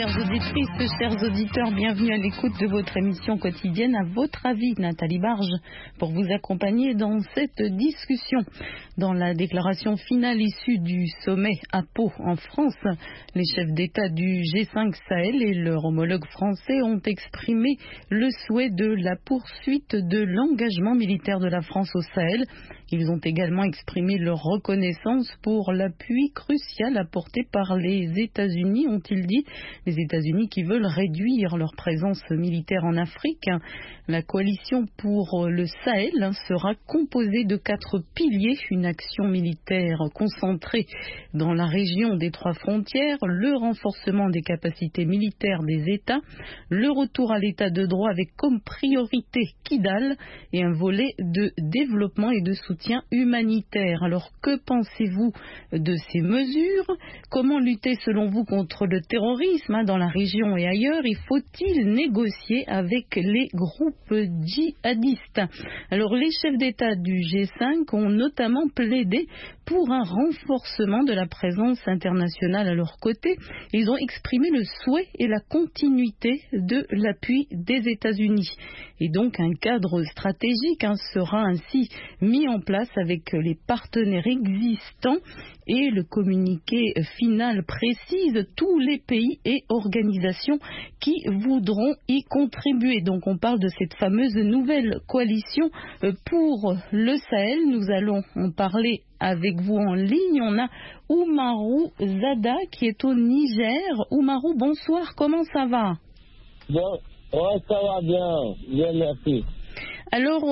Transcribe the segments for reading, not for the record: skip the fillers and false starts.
Chères auditrices, chers auditeurs, bienvenue à l'écoute de votre émission quotidienne À votre avis, Nathalie Barge, pour vous accompagner dans cette discussion. Dans la déclaration finale issue du sommet à Pau en France, les chefs d'État du G5 Sahel et leur homologue français ont exprimé le souhait de la poursuite de l'engagement militaire de la France au Sahel. Ils ont également exprimé leur reconnaissance pour l'appui crucial apporté par les États-Unis, ont-ils dit. Les États-Unis qui veulent réduire leur présence militaire en Afrique. La coalition pour le Sahel sera composée de 4 piliers. Une action militaire concentrée dans la région des 3 frontières, le renforcement des capacités militaires des États, le retour à l'état de droit avec comme priorité Kidal et un volet de développement et de soutien humanitaire. Alors que pensez-vous de ces mesures? Comment lutter selon vous contre le terrorisme dans la région et ailleurs? Et faut-il négocier avec les groupes djihadistes? Alors les chefs d'État du G5 ont notamment plaidé pour un renforcement de la présence internationale à leur côté. Ils ont exprimé le souhait et la continuité de l'appui des États-Unis. Et donc un cadre stratégique sera ainsi mis en place avec les partenaires existants, et le communiqué final précise tous les pays et organisations qui voudront y contribuer. Donc on parle de cette fameuse nouvelle coalition pour le Sahel. Nous allons en parler avec vous en ligne. On a Oumarou Zada qui est au Niger. Oumarou, bonsoir, comment ça va? Bon, ouais, ça va bien, bien merci. Alors,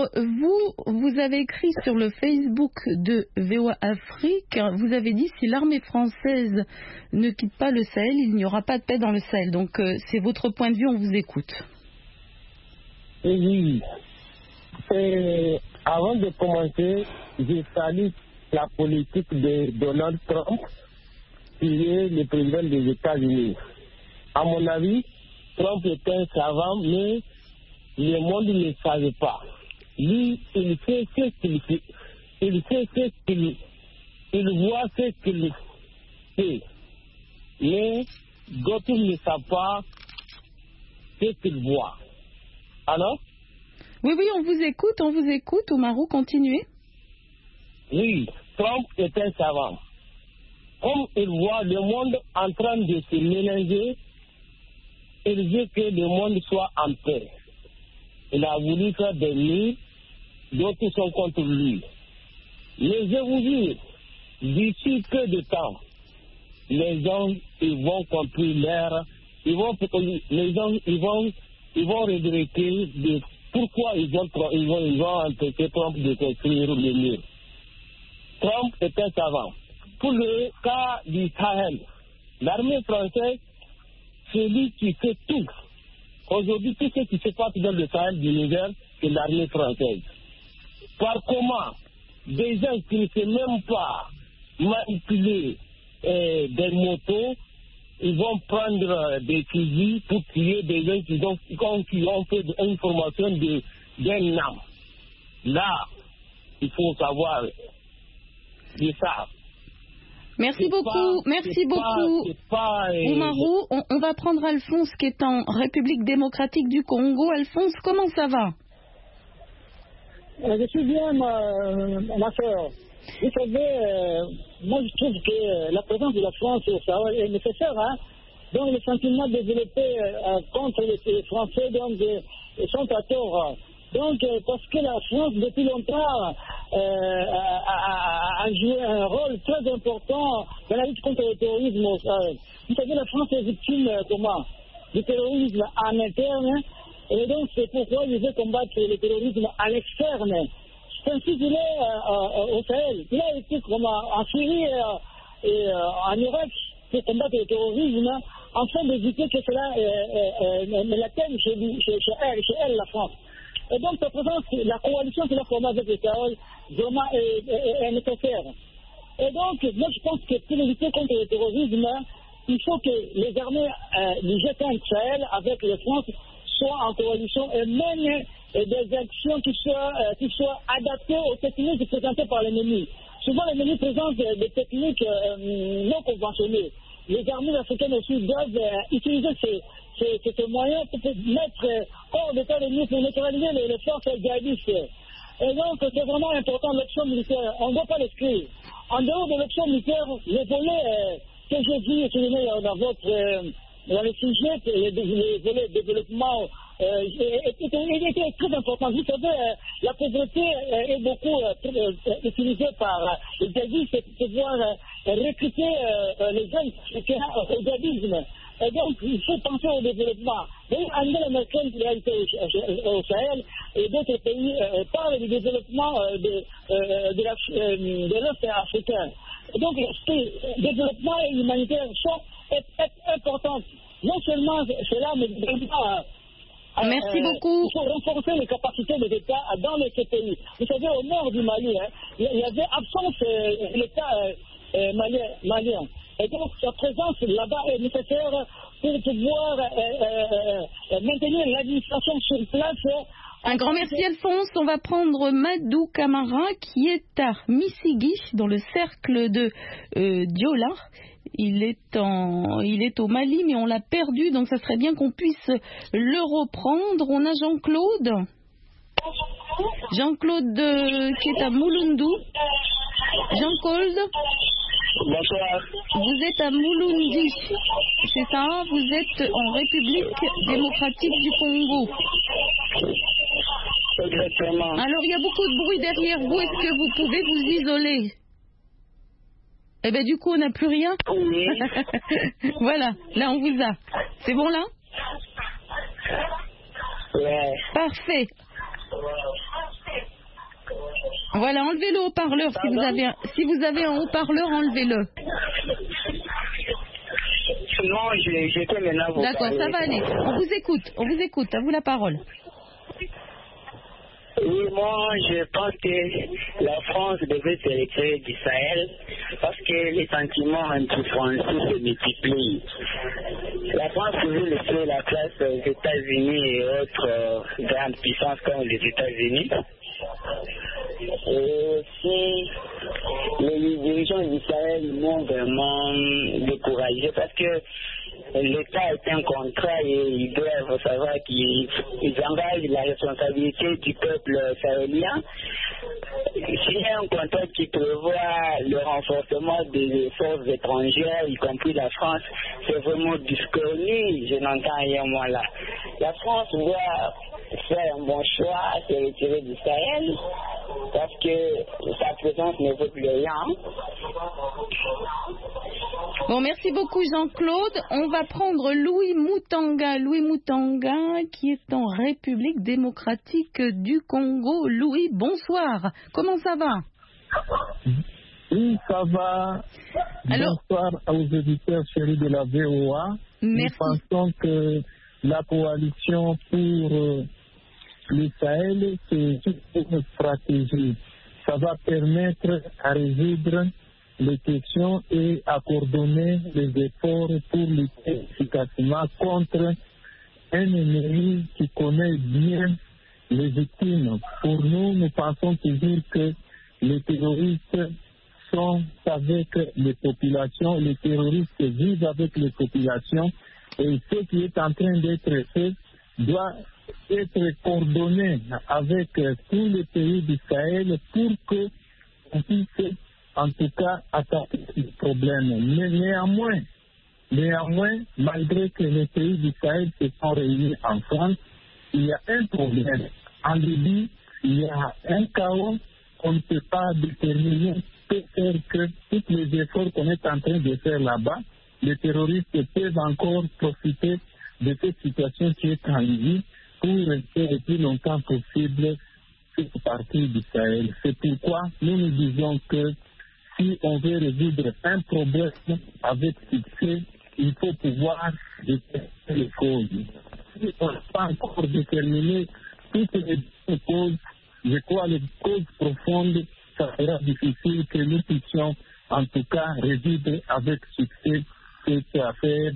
vous avez écrit sur le Facebook de VOA Afrique, vous avez dit si l'armée française ne quitte pas le Sahel, il n'y aura pas de paix dans le Sahel. Donc, c'est votre point de vue, on vous écoute. Oui. Avant de commencer, je salue la politique de Donald Trump, qui est le président des États-Unis. À mon avis, Trump est un savant, mais le monde ne savait pas. Lui, il fait ce qu'il fait. Il fait ce qu'il... Il voit ce qu'il fait. Mais d'autres ne savent pas ce qu'il voit. Alors? Oui, on vous écoute. Oumarou, continuez. Oui, Trump est un savant. Comme il voit le monde en train de se mélanger, il veut que le monde soit en paix. Il a voulu faire des murs, d'autres sont contre lui. Mais je vous dis, d'ici peu de temps, les gens ils vont construire l'air, les gens ils vont regretter de pourquoi ils vont empêcher Trump de construire les murs. Trump est un savant. Pour le cas du Sahel, l'armée française, c'est lui qui fait tout. Aujourd'hui, tout ce qui se passe dans le Sahel du Niger, c'est l'armée française. Par comment des gens qui ne savent même pas manipuler des motos, ils vont prendre des fusils pour tuer des gens qui ont fait une formation d'un an. Là, il faut savoir, c'est ça. Merci beaucoup. Oumarou, on va prendre Alphonse qui est en République démocratique du Congo. Alphonse, comment ça va? Je suis bien, ma soeur. Vous savez, moi je trouve que la présence de la France au Sahel est nécessaire. Donc le sentiment développé contre les Français sont à tort. Donc, parce que la France, depuis longtemps, a joué un rôle très important dans la lutte contre le terrorisme au Sahel. Vous savez, la France est victime, du terrorisme en interne, et donc c'est pourquoi il veut combattre le terrorisme à l'externe. C'est ainsi qu'il est au Sahel. Il a été en Syrie et en Irak pour combattre le terrorisme, afin d'éviter que cela ne l'atteigne chez elle, la France. Et donc, cette présence, la coalition qu'il a formée avec le Sahel, vraiment est nécessaire. Et donc, moi, je pense que pour lutter contre le terrorisme, il faut que les armées du G5 Sahel, avec les France, soient en coalition et mènent des actions qui soient adaptées aux techniques présentées par l'ennemi. Souvent, l'ennemi présente des techniques non conventionnelles. les armées africaines aussi doivent utiliser ces moyens pour mettre hors d'état de nuire, pour neutraliser les forces djihadistes. Et donc, c'est vraiment important l'option militaire. On ne doit pas l'exclure. En dehors de l'option militaire, le volet que j'ai vu dans le sujet, le volet développement était très important. Vous savez, la pauvreté est beaucoup utilisée par les djihadistes pour pouvoir recruter les jeunes au djihadisme. Et donc, il faut penser au développement. Angela Merkel, qui a été au Sahel, et d'autres pays parlent du développement de l'Est africain. Et donc, le développement et l'humanitaire sont importants. Non seulement cela, mais vraiment. Merci beaucoup. Il faut renforcer les capacités des États dans ces pays. Vous savez, au nord du Mali, il y avait absence de l'État malien. Et donc, sa présence là-bas est nécessaire pour pouvoir maintenir l'administration sur place. Un grand merci Alphonse. On va prendre Madou Camara qui est à Missigi, dans le cercle de Diola. Il est au Mali, mais on l'a perdu, donc ça serait bien qu'on puisse le reprendre. On a Jean-Claude. Jean-Claude qui est à Mouloundou. Jean-Claude. Bonsoir. Vous êtes à Mouloundi, c'est ça? Vous êtes en République démocratique du Congo. Exactement. Alors il y a beaucoup de bruit derrière vous. Est-ce que vous pouvez vous isoler? Eh bien du coup on n'a plus rien. Oui. Voilà, là on vous a. C'est bon là? Ouais. Parfait. Voilà, enlevez le haut-parleur. Si vous avez un haut-parleur, enlevez-le. Non, j'étais maintenant vous D'accord, ça va aller. On vous écoute, à vous la parole. Oui, moi, je pense que la France devait se retirer du Sahel parce que les sentiments anti-français se multiplient. La France pouvait laisser la place aux États-Unis et autres grandes puissances comme les États-Unis. Et aussi, les dirigeants d'Israël m'ont vraiment découragé parce que l'État est un contrat et ils doivent savoir qu'ils engagent la responsabilité du peuple sahélien. S'il y a un contrat qui prévoit le renforcement des forces étrangères, y compris la France, c'est vraiment disconnu. Je n'entends rien moi là. La France doit faire un bon choix, se retirer du Sahel, parce que sa présence ne vaut plus rien. Bon, merci beaucoup Jean-Claude. On va prendre Louis Moutanga. Louis Moutanga qui est en République démocratique du Congo. Louis, bonsoir. Comment ça va? Oui, ça va. Alors, bonsoir aux éditeurs chéris de la VOA. Merci. Nous pensons que la coalition pour le Sahel, c'est une stratégie. Ça va permettre à résoudre les questions et à coordonner les efforts pour lutter efficacement contre un ennemi qui connaît bien les victimes. Pour nous, nous pensons toujours que les terroristes sont avec les populations, les terroristes vivent avec les populations et ce qui est en train d'être fait doit être coordonné avec tous les pays du Sahel pour qu'on puisse en tout cas attaquer ce problème. Mais néanmoins, malgré que les pays du Sahel se sont réunis en France, il y a un problème. En Libye, il y a un chaos qu'on ne peut pas déterminer, peut faire que tous les efforts qu'on est en train de faire là-bas, les terroristes peuvent encore profiter de cette situation qui est en Libye pour rester le plus longtemps possible cette partie du Sahel. C'est pourquoi nous disons que si on veut résoudre un problème avec succès, il faut pouvoir déterminer les causes. Si on n'a pas encore déterminé toutes les causes, je crois les causes profondes, ça sera difficile que nous puissions en tout cas résoudre avec succès cette affaire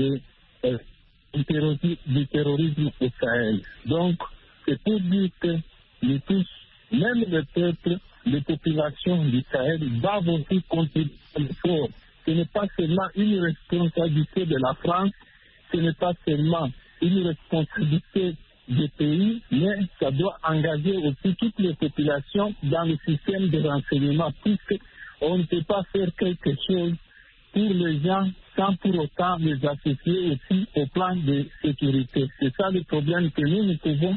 du terrorisme au Sahel. Donc, c'est pour dire que nous tous, même le peuple, les populations du Sahel doivent aussi contribuer à l'effort ce n'est pas seulement une responsabilité de la France, ce n'est pas seulement une responsabilité des pays, mais ça doit engager aussi toutes les populations dans le système de renseignement, puisqu'on ne peut pas faire quelque chose pour les gens sans pour autant les associer aussi au plan de sécurité. C'est ça le problème que nous pouvons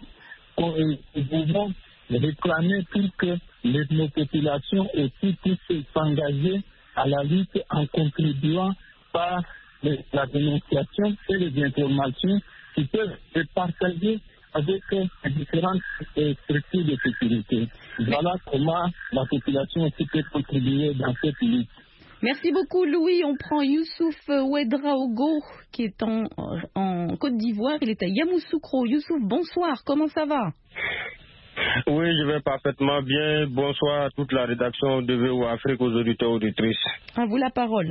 réclamer pour que nos populations aussi puissent s'engager à la lutte en contribuant par la dénonciation et les informations qui peuvent être partagées avec les différentes structures de sécurité. Voilà comment la population aussi peut contribuer dans cette lutte. Merci beaucoup, Louis. On prend Youssouf Ouedraogo, qui est en Côte d'Ivoire. Il est à Yamoussoukro. Youssouf, bonsoir. Comment ça va? Oui, je vais parfaitement bien. Bonsoir à toute la rédaction de VOA Afrique, aux auditeurs et auditrices. À vous la parole.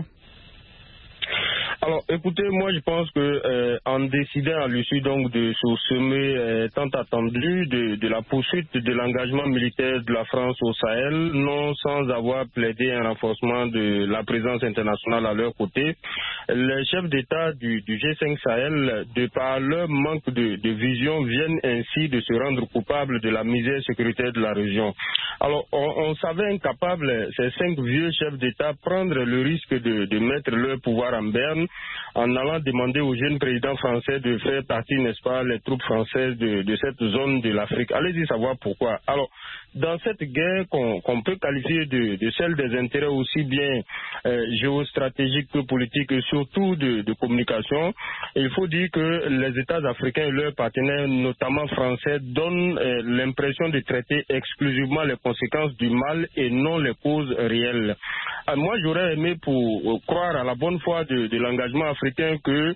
Alors, écoutez, moi, je pense que en décidant à l'issue donc de ce sommet tant attendu de la poursuite de l'engagement militaire de la France au Sahel, non sans avoir plaidé un renforcement de la présence internationale à leur côté, les chefs d'État du G5 Sahel, de par leur manque de vision, viennent ainsi de se rendre coupables de la misère sécuritaire de la région. Alors, on savait incapables, ces 5 vieux chefs d'État, prendre le risque de mettre leur pouvoir en berne en allant demander au jeune président français de faire partie, n'est-ce pas, les troupes françaises de cette zone de l'Afrique. Allez-y savoir pourquoi. Alors, dans cette guerre qu'on peut qualifier de celle des intérêts aussi bien géostratégiques que politiques et surtout de communication, il faut dire que les États africains et leurs partenaires, notamment français, donnent l'impression de traiter exclusivement les conséquences du mal et non les causes réelles. Moi, j'aurais aimé pour croire à la bonne foi de l'engagement africain que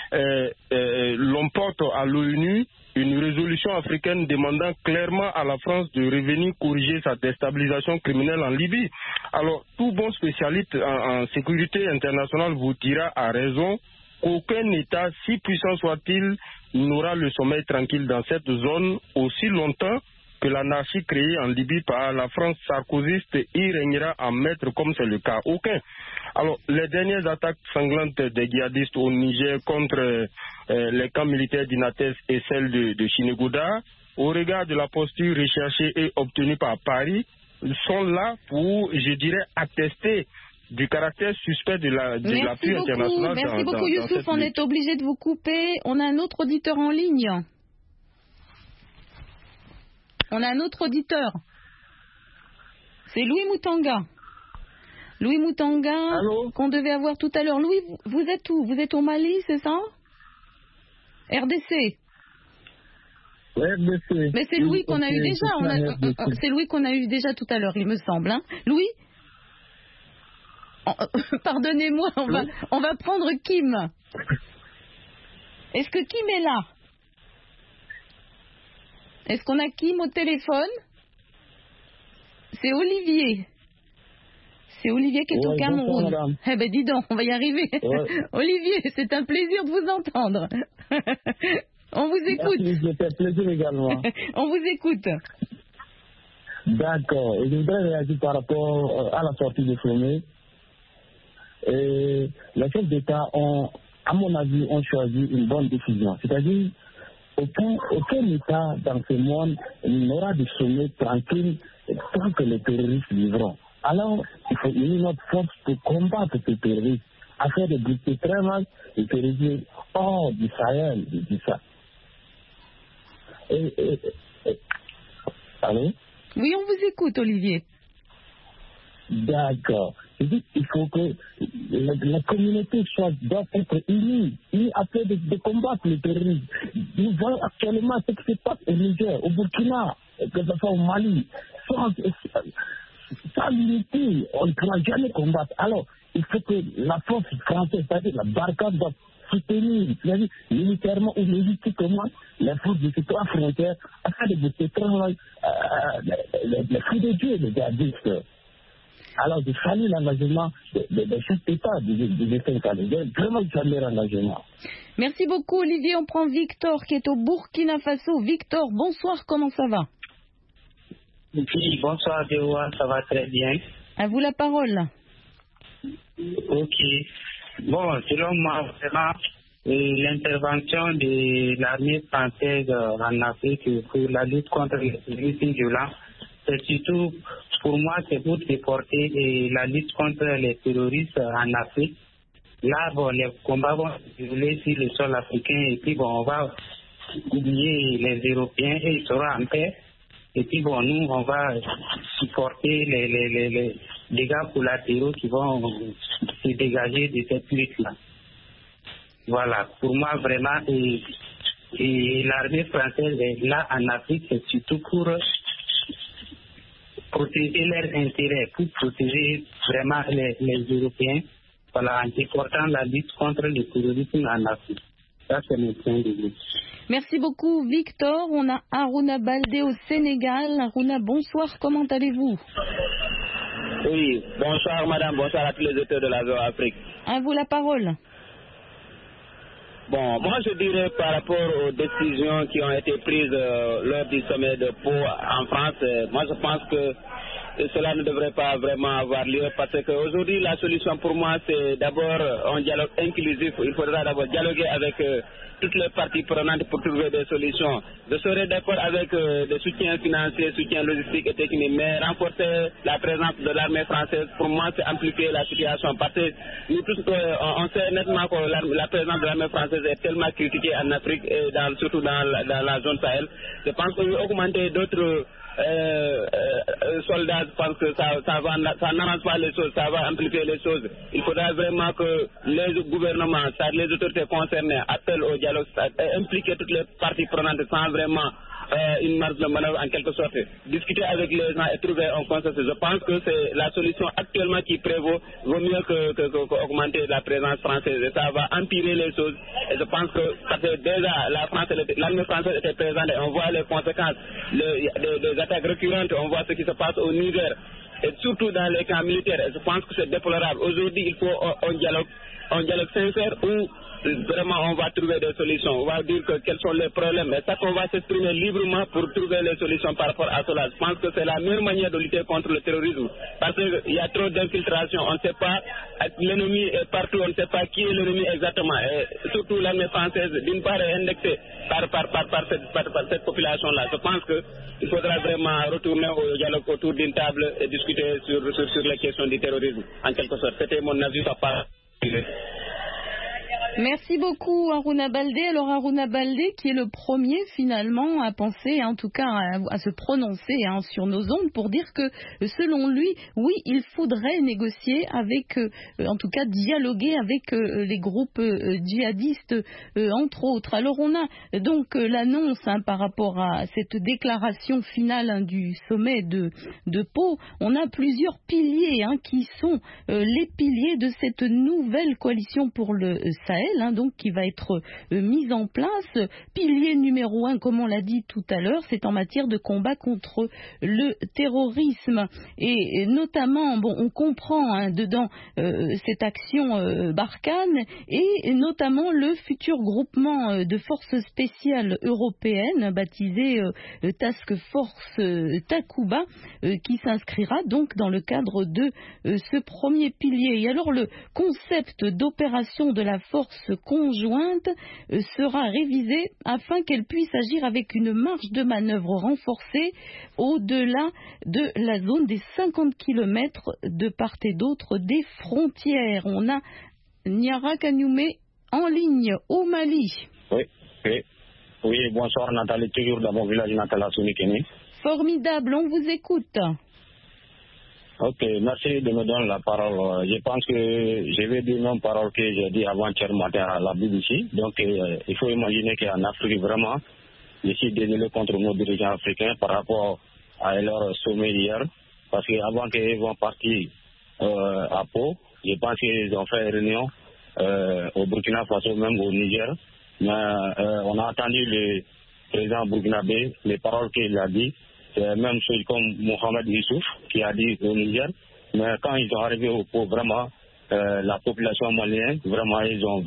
l'on porte à l'ONU une résolution africaine demandant clairement à la France de revenir corriger sa déstabilisation criminelle en Libye. Alors, tout bon spécialiste en sécurité internationale vous dira à raison qu'aucun État, si puissant soit-il, n'aura le sommeil tranquille dans cette zone aussi longtemps que l'anarchie créée en Libye par la France sarkozyste y régnera en maître comme c'est le cas. Aucun. Alors, les dernières attaques sanglantes des djihadistes au Niger contre les camps militaires d'Inates et celles de Chinegouda, au regard de la posture recherchée et obtenue par Paris, sont là pour, je dirais, attester du caractère suspect de l'appui international. Merci beaucoup, Youssouf. On est obligé de vous couper. On a un autre auditeur en ligne. On a un autre auditeur. C'est Louis Moutanga. Louis Moutanga, qu'on devait avoir tout à l'heure. Louis, vous êtes où? Vous êtes au Mali, c'est ça? RDC. RDC. Mais c'est Louis qu'on a eu déjà. C'est Louis qu'on a eu déjà tout à l'heure, il me semble. Hein. Louis? Pardonnez-moi, on va prendre Kim. Est-ce que Kim est là? Est-ce qu'on a Kim au téléphone? C'est Olivier. C'est Olivier qui est au Cameroun. Eh ben dis donc, on va y arriver. Ouais. Olivier, c'est un plaisir de vous entendre. On vous écoute. Merci, ça fait plaisir également. On vous écoute. D'accord. Et je voudrais réagir par rapport à la sortie du sommet. Les chefs d'État ont, à mon avis, ont choisi une bonne décision. C'est-à-dire, aucun État dans ce monde n'aura de sommet tranquille tant que les terroristes vivront. Alors, il faut unir notre force pour combattre ces terroristes, afin de briser très mal les terroristes hors du Sahel, je dis ça. Allô? Oui, on vous écoute, Olivier. D'accord. Je dis qu'il faut que la communauté doit être unie afin de combattre le terrorisme. Nous voyons actuellement ce qui se passe au Niger, au Burkina, que ce soit au Mali. Sans l'unité, on ne pourra jamais combattre. Alors, il faut que la force française, c'est-à-dire la barricade, doit soutenir, c'est-à-dire militairement ou logistiquement, les forces de ces 3 frontières, afin de booster les fous de Dieu, les djihadistes. Alors, je salue l'engagement des chefs d'État du G5 Sahel. Vraiment, je salue leur engagement. Merci beaucoup, Olivier. On prend Victor, qui est au Burkina Faso. Victor, bonsoir, comment ça va? Oui, bonsoir, Déoua, ça va très bien. À vous la parole. Ok. Bon, selon moi, vraiment, l'intervention de l'armée française en Afrique pour la lutte contre les terroristes violents, c'est surtout, pour moi, c'est pour supporter la lutte contre les terroristes en Afrique. Là, bon, les combats vont se dérouler sur le sol africain et puis bon, on va oublier les Européens et ils seront en paix. Et puis bon, nous, on va supporter les dégâts collatéraux qui vont se dégager de cette lutte-là. Voilà, pour moi, vraiment, et l'armée française est là en Afrique, c'est surtout pour protéger leurs intérêts, pour protéger vraiment les Européens, voilà, en supportant la lutte contre le terrorisme en Afrique. Ça, c'est mon point de vue. Merci beaucoup, Victor. On a Harouna Baldé au Sénégal. Harouna, bonsoir, comment allez-vous? Oui, bonsoir madame, bonsoir à tous les auteurs de la zone Afrique. À vous la parole. Bon, moi je dirais par rapport aux décisions qui ont été prises lors du sommet de Pau en France, moi je pense que cela ne devrait pas vraiment avoir lieu parce qu'aujourd'hui la solution pour moi c'est d'abord un dialogue inclusif. Il faudra d'abord dialoguer avec toutes les parties prenantes pour trouver des solutions. Je serais d'accord avec des soutiens financiers, soutiens logistiques et techniques, mais renforcer la présence de l'armée française, pour moi c'est amplifier la situation parce que nous tous on sait nettement que la présence de l'armée française est tellement critiquée en Afrique et surtout dans la zone Sahel. Je pense qu'on veut augmenter d'autres soldats, je pense que ça n'arrange pas les choses, ça va amplifier les choses. Il faudra vraiment que les gouvernements, les autorités concernées appellent au dialogue, impliquer toutes les parties prenantes sans vraiment une marge de manœuvre en quelque sorte. Discuter avec les gens et trouver un consensus. Je pense que c'est la solution actuellement qui prévaut, vaut mieux qu'augmenter la présence française. Et ça va empirer les choses. Et je pense que parce que déjà l'armée française était présente et on voit les conséquences, des attaques récurrentes, on voit ce qui se passe au Niger. Et surtout dans les camps militaires. Et je pense que c'est déplorable. Aujourd'hui, il faut un dialogue sincère où vraiment on va trouver des solutions. On va dire quels sont les problèmes. Et ça qu'on va s'exprimer librement pour trouver les solutions par rapport à cela. Je pense que c'est la meilleure manière de lutter contre le terrorisme. Parce qu'il y a trop d'infiltration. On ne sait pas, l'ennemi est partout, on ne sait pas qui est l'ennemi exactement. Et surtout l'armée française, d'une part, est indexée par cette population-là. Je pense qu'il faudra vraiment retourner au dialogue autour d'une table et discuter sur les questions du terrorisme, en quelque sorte. C'était mon avis par rapport. Merci beaucoup Harouna Baldé. Alors Harouna Baldé qui est le premier finalement à penser, en tout cas à se prononcer sur nos ondes pour dire que selon lui, oui, il faudrait négocier avec, en tout cas dialoguer avec les groupes djihadistes entre autres. Alors on a donc l'annonce par rapport à cette déclaration finale du sommet de Pau. On a plusieurs piliers qui sont les piliers de cette nouvelle coalition pour le Sahel. Donc qui va être mise en place. Pilier numéro 1, comme on l'a dit tout à l'heure, c'est en matière de combat contre le terrorisme. Et notamment, on comprend dedans cette action Barkhane et notamment le futur groupement de forces spéciales européennes baptisé Task Force Takuba qui s'inscrira donc dans le cadre de ce premier pilier. Et alors le concept d'opération de la force conjointe sera révisée afin qu'elle puisse agir avec une marge de manœuvre renforcée au-delà de la zone des 50 km de part et d'autre des frontières. On a Niara Kanoumé en ligne au Mali. Oui, bonsoir Nathalie, toujours dans mon village natal à Sonikene. Formidable, on vous écoute. Ok, merci de me donner la parole. Je pense que je vais dire une parole que j'ai dit avant-hier matin à la BBC. Donc, il faut imaginer qu'en Afrique, vraiment, je suis désolé contre nos dirigeants africains par rapport à leur sommet hier. Parce qu'avant qu'ils vont partir à Pau, je pense qu'ils ont fait une réunion au Burkina Faso, même au Niger. Mais on a entendu le président burkinabé, les paroles qu'il a dit. C'est la même chose comme Mohamed Youssouf qui a dit au Niger. Mais quand ils sont arrivés au Pau, vraiment, la population malienne, vraiment, ils ont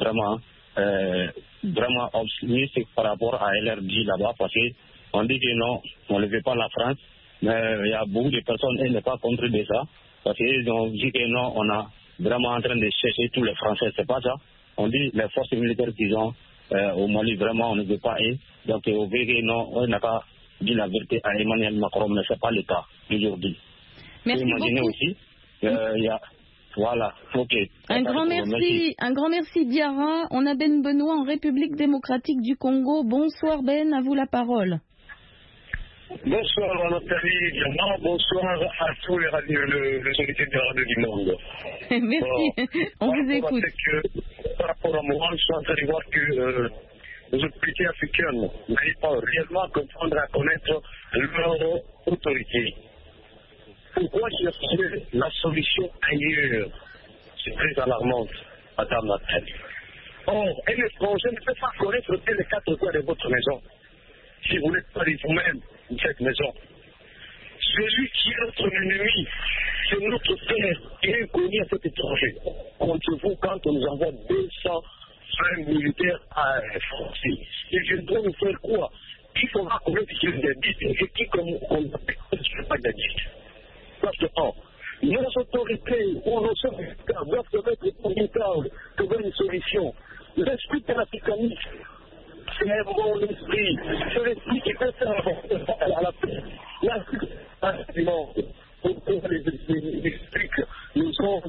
vraiment optimiste par rapport à LRD là-bas parce qu'on dit que non, on ne veut pas la France. Mais il y a beaucoup de personnes qui ne sont pas contre de ça parce qu'ils ont dit que non, on a vraiment en train de chercher tous les Français. C'est pas ça. On dit les forces militaires qu'ils ont au Mali, vraiment, on ne veut pas eux. Donc, au VG, non, on n'a pas dit la vérité à Emmanuel Macron, mais ce n'est pas le cas aujourd'hui. Merci beaucoup. Imaginez aussi, il y a... Voilà, ok. Un grand merci Diarra. On a Ben Benoît en République démocratique du Congo. Bonsoir Ben, à vous la parole. Bonsoir à Nathalie Diarra, bonsoir à tous les auditeurs de radio du monde. Merci, on vous écoute. Par rapport à moi, je suis en train de voir que les autorités africaines n'arrivent pas réellement à comprendre et à connaître leur autorité. Pourquoi chercher la solution ailleurs? C'est très alarmant, Madame Nathalie. Or, un étranger ne peut pas connaître les quatre coins de votre maison. Si vous n'êtes pas de vous-même de cette maison. Celui qui est notre ennemi, c'est notre père qui est inconnu à cet étranger. Contre vous, quand on nous envoie 200 frères militaires à français, ils viendront nous faire quoi? Il faudra connaître qui est d'addict et qui, comme on appelle, ne pas d'addict. Parce que, nos autorités ou nos syndicats doivent se mettre au mitard, trouver une solution. L'esprit panafricaniste, c'est un bon esprit. C'est l'esprit qui peut faire à la paix. L'esprit pour les explique, nous sommes...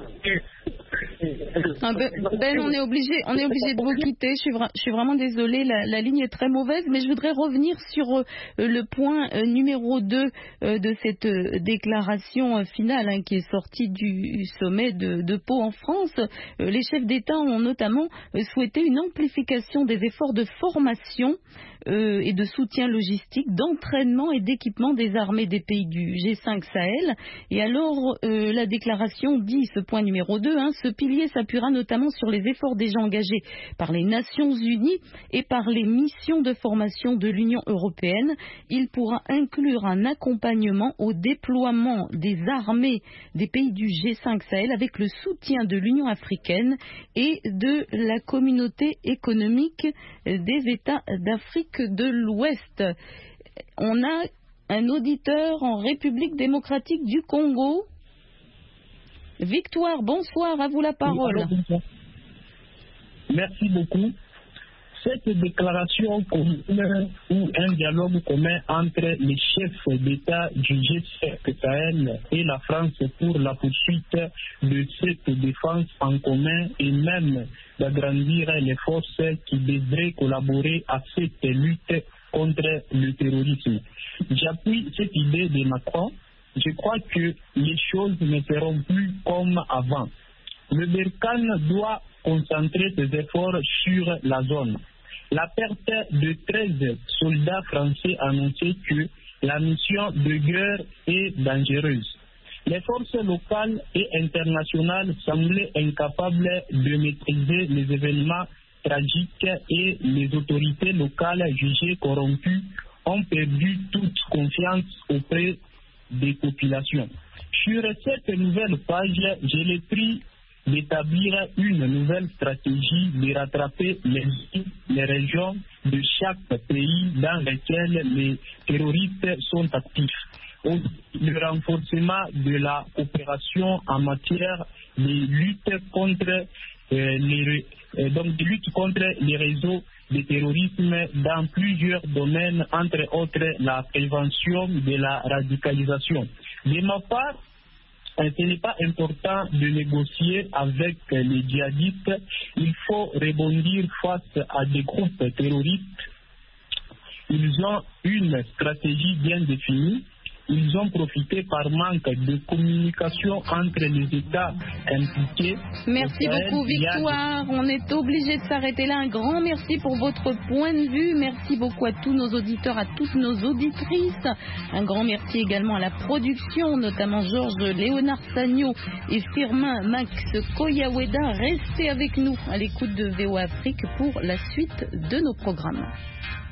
Ben, on est obligé de vous quitter. Je suis vraiment désolée, la ligne est très mauvaise, mais je voudrais revenir sur le point numéro 2 de cette déclaration finale qui est sortie du sommet de Pau en France. Les chefs d'État ont notamment souhaité une amplification des efforts de formation et de soutien logistique, d'entraînement et d'équipement des armées des pays du G5 Sahel. Et alors, la déclaration dit, ce point numéro 2, ce pilier s'appuiera notamment sur les efforts déjà engagés par les Nations Unies et par les missions de formation de l'Union européenne. Il pourra inclure un accompagnement au déploiement des armées des pays du G5 Sahel avec le soutien de l'Union africaine et de la communauté économique des États d'Afrique de l'Ouest. On a un auditeur en République démocratique du Congo. Victoire, bonsoir, à vous la parole. Merci beaucoup. Cette déclaration commune ou un dialogue commun entre les chefs d'État du G5 Sahel et la France pour la poursuite de cette défense en commun et même d'agrandir les forces qui devraient collaborer à cette lutte contre le terrorisme. J'appuie cette idée de Macron. Je crois que les choses ne seront plus comme avant. Le Barkhane doit concentrer ses efforts sur la zone. La perte de 13 soldats français annonçait que la mission de guerre est dangereuse. Les forces locales et internationales semblaient incapables de maîtriser les événements tragiques et les autorités locales jugées corrompues ont perdu toute confiance auprès des populations. Sur cette nouvelle page, j'ai le prix d'établir une nouvelle stratégie de rattraper les régions de chaque pays dans lesquels les terroristes sont actifs. Le renforcement de la coopération en matière de lutte contre les réseaux de terrorisme dans plusieurs domaines, entre autres la prévention de la radicalisation. De ma part, ce n'est pas important de négocier avec les djihadistes. Il faut rebondir face à des groupes terroristes. Ils ont une stratégie bien définie. Ils ont profité par manque de communication entre les États impliqués. Merci beaucoup, Victoire. On est obligé de s'arrêter là. Un grand merci pour votre point de vue. Merci beaucoup à tous nos auditeurs, à toutes nos auditrices. Un grand merci également à la production, notamment Georges Léonard Sagno et Firmin Max Koyaweda. Restez avec nous à l'écoute de VOA Afrique pour la suite de nos programmes.